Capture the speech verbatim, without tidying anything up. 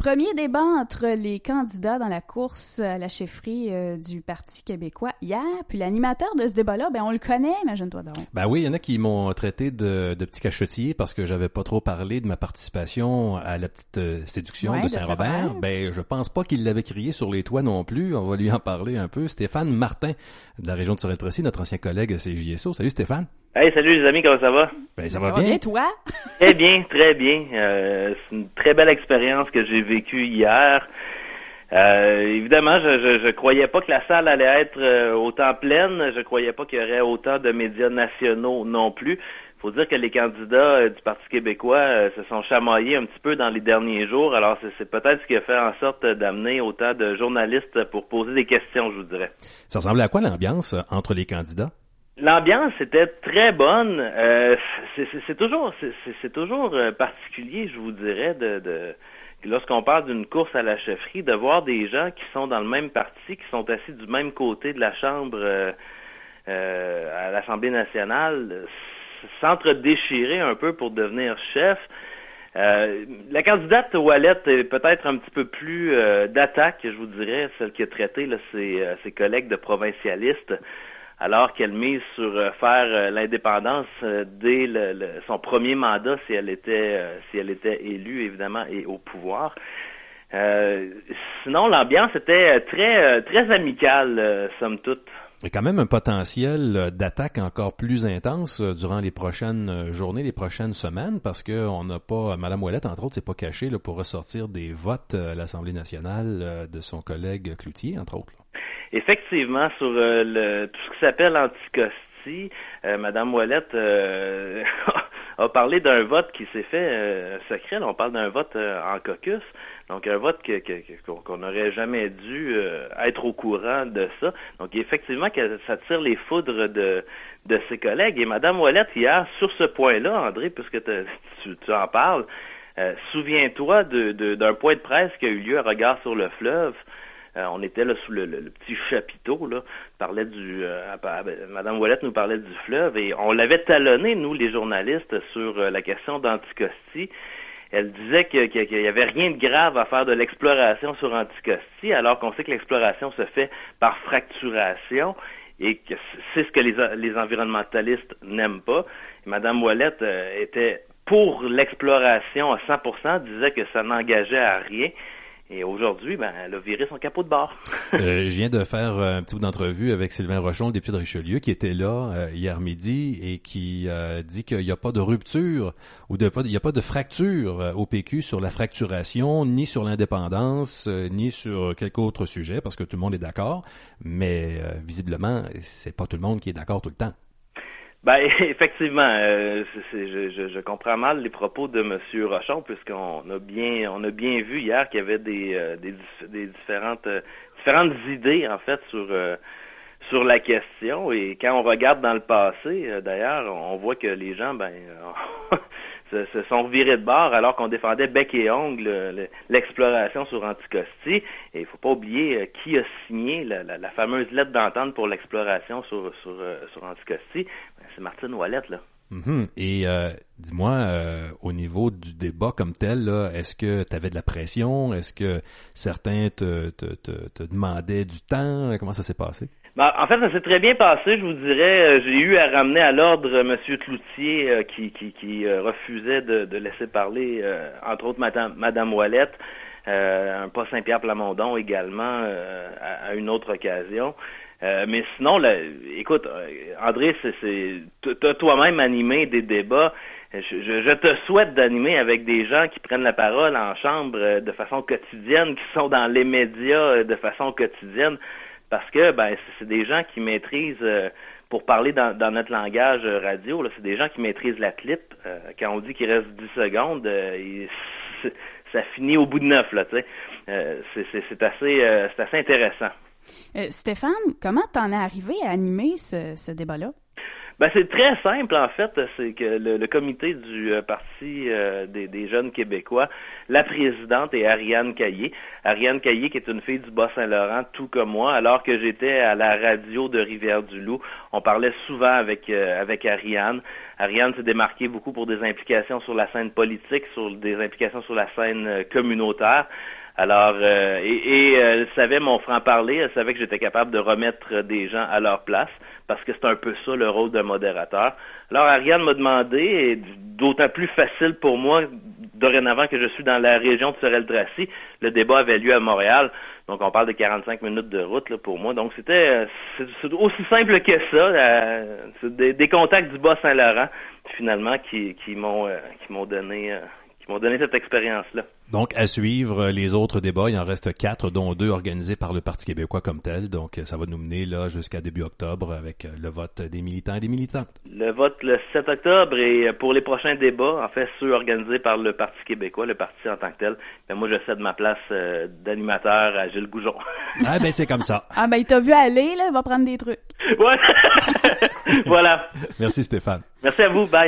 Premier débat entre les candidats dans la course à la chefferie euh, du Parti québécois hier. Puis l'animateur de ce débat-là, ben on le connaît, imagine-toi donc. Ben oui, il y en a qui m'ont traité de, de petit cachotier parce que j'avais pas trop parlé de ma participation à la petite euh, séduction ouais, de, de Saint-Robert. Saint-Robert. Ben je pense pas qu'il l'avait crié sur les toits non plus. On va lui en parler un peu. Stéphane Martin de la région de Sorel-Tracy, notre ancien collègue à C J S O. Salut Stéphane. Hey, salut les amis, comment ça va? Ben ça, ça va, va bien. bien, toi? Très bien, très bien. Euh, c'est une très belle expérience que j'ai vécue hier. Euh, évidemment, je, je je croyais pas que la salle allait être euh, autant pleine. Je croyais pas qu'il y aurait autant de médias nationaux non plus. Faut dire que les candidats euh, du Parti québécois euh, se sont chamaillés un petit peu dans les derniers jours. Alors, c'est, c'est peut-être ce qui a fait en sorte d'amener autant de journalistes pour poser des questions, je vous dirais. Ça ressemblait à quoi l'ambiance entre les candidats? L'ambiance était très bonne. Euh, c'est, c'est, c'est toujours, c'est, c'est toujours particulier, je vous dirais, de, de lorsqu'on parle d'une course à la chefferie, de voir des gens qui sont dans le même parti, qui sont assis du même côté de la Chambre euh, euh, à l'Assemblée nationale, s'entre-déchirer un peu pour devenir chef. Euh, la candidate Ouellette est peut-être un petit peu plus euh, d'attaque, je vous dirais, celle qui a traité là, ses, euh, ses collègues de provincialistes, alors qu'elle mise sur euh, faire euh, l'indépendance euh, dès le, le, son premier mandat si elle était euh, si elle était élue, évidemment, et au pouvoir. Euh, sinon, l'ambiance était très très amicale, euh, somme toute. Il y a quand même un potentiel d'attaque encore plus intense durant les prochaines journées, les prochaines semaines, parce que on n'a pas, Mme Ouellette, entre autres, c'est pas caché là, pour ressortir des votes à l'Assemblée nationale de son collègue Cloutier, entre autres. Là. Effectivement, sur euh, le, tout ce qui s'appelle anticosti, euh, Mme Ouellette euh, a parlé d'un vote qui s'est fait euh, secret. Là, on parle d'un vote euh, en caucus, donc un vote que, que, qu'on n'aurait jamais dû euh, être au courant de ça. Donc effectivement, que ça tire les foudres de, de ses collègues. Et Mme Ouellette, hier, sur ce point-là, André, puisque tu, tu en parles, euh, souviens-toi de, de, d'un point de presse qui a eu lieu à Regard sur le fleuve. Euh, on était là sous le, le, le petit chapiteau, là, parlait du, euh, Mme Ouellette nous parlait du fleuve et on l'avait talonné, nous, les journalistes, sur euh, la question d'Anticosti. Elle disait que, que, qu'il y avait rien de grave à faire de l'exploration sur Anticosti, alors qu'on sait que l'exploration se fait par fracturation et que c'est ce que les, les environnementalistes n'aiment pas. Et Mme Ouellette euh, était pour l'exploration à cent pour cent, disait que ça n'engageait à rien. Et aujourd'hui, ben, elle a viré son capot de bord. euh, je viens de faire un petit bout d'entrevue avec Sylvain Rochon, le député de Richelieu, qui était là euh, hier midi et qui euh, dit qu'il n'y a pas de rupture ou de, il n'y a pas de fracture euh, au P Q sur la fracturation, ni sur l'indépendance, euh, ni sur quelque autre sujet, parce que tout le monde est d'accord. Mais euh, visiblement, c'est pas tout le monde qui est d'accord tout le temps. Ben effectivement, euh, c'est, c'est, je, je, je comprends mal les propos de M. Rochon, puisqu'on a bien on a bien vu hier qu'il y avait des euh, des, des différentes euh, différentes idées en fait sur euh, sur la question. Et quand on regarde dans le passé, euh, d'ailleurs, on voit que les gens ben euh, se, se sont virés de bord alors qu'on défendait bec et ongle euh, l'exploration sur Anticosti. Et il faut pas oublier euh, qui a signé la, la, la fameuse lettre d'entente pour l'exploration sur sur euh, sur Anticosti. Ben, c'est Martine Ouellette, là. Mm-hmm. Et euh, dis-moi, euh, au niveau du débat comme tel, là, est-ce que tu avais de la pression? Est-ce que certains te, te, te, te demandaient du temps? Comment ça s'est passé? Ben, en fait, ça s'est très bien passé, je vous dirais. J'ai eu à ramener à l'ordre M. Cloutier euh, qui, qui, qui euh, refusait de, de laisser parler, euh, entre autres, Madame, Madame Ouellette, euh, un pas Saint-Pierre-Plamondon également euh, à, à une autre occasion. Euh, mais sinon, là, écoute, André, c'est, c'est t'as toi-même animé des débats. Je, je, je te souhaite d'animer avec des gens qui prennent la parole en chambre euh, de façon quotidienne, qui sont dans les médias euh, de façon quotidienne, parce que ben c'est, c'est des gens qui maîtrisent, euh, pour parler dans, dans notre langage radio, là, c'est des gens qui maîtrisent la clip. Euh, quand on dit qu'il reste dix secondes, euh, il, ça finit au bout de neuf, là, tu sais. Euh, c'est, c'est, c'est assez, euh, c'est assez intéressant. Euh, Stéphane, comment t'en es arrivé à animer ce, ce débat-là? Ben c'est très simple en fait, c'est que le, le comité du euh, Parti euh, des, des jeunes québécois, la présidente est Ariane Caillé. Ariane Caillé qui est une fille du Bas-Saint-Laurent, tout comme moi, alors que j'étais à la radio de Rivière-du-Loup, on parlait souvent avec euh, avec Ariane. Ariane s'est démarquée beaucoup pour des implications sur la scène politique, sur des implications sur la scène euh, communautaire. Alors, euh, et, et elle savait mon franc-parler, elle savait que j'étais capable de remettre des gens à leur place, parce que c'est un peu ça le rôle d'un modérateur. Alors, Ariane m'a demandé, et d'autant plus facile pour moi, dorénavant que je suis dans la région de Sorel-Tracy, le débat avait lieu à Montréal, donc on parle de quarante-cinq minutes de route là, pour moi. Donc, c'était c'est, c'est aussi simple que ça, euh, c'est des, des contacts du Bas-Saint-Laurent, finalement, qui, qui m'ont euh, qui m'ont donné... Euh, qui m'ont donné cette expérience-là. Donc, à suivre les autres débats, il en reste quatre, dont deux organisés par le Parti québécois comme tel. Donc, ça va nous mener là jusqu'à début octobre avec le vote des militants et des militantes. Le vote le sept octobre et pour les prochains débats, en fait, ceux organisés par le Parti québécois, le parti en tant que tel, ben moi, je cède ma place euh, d'animateur à Gilles Goujon. Ah ben, c'est comme ça. Ah ben, il t'a vu aller, là, il va prendre des trucs. Ouais. Voilà. Merci Stéphane. Merci à vous, bye.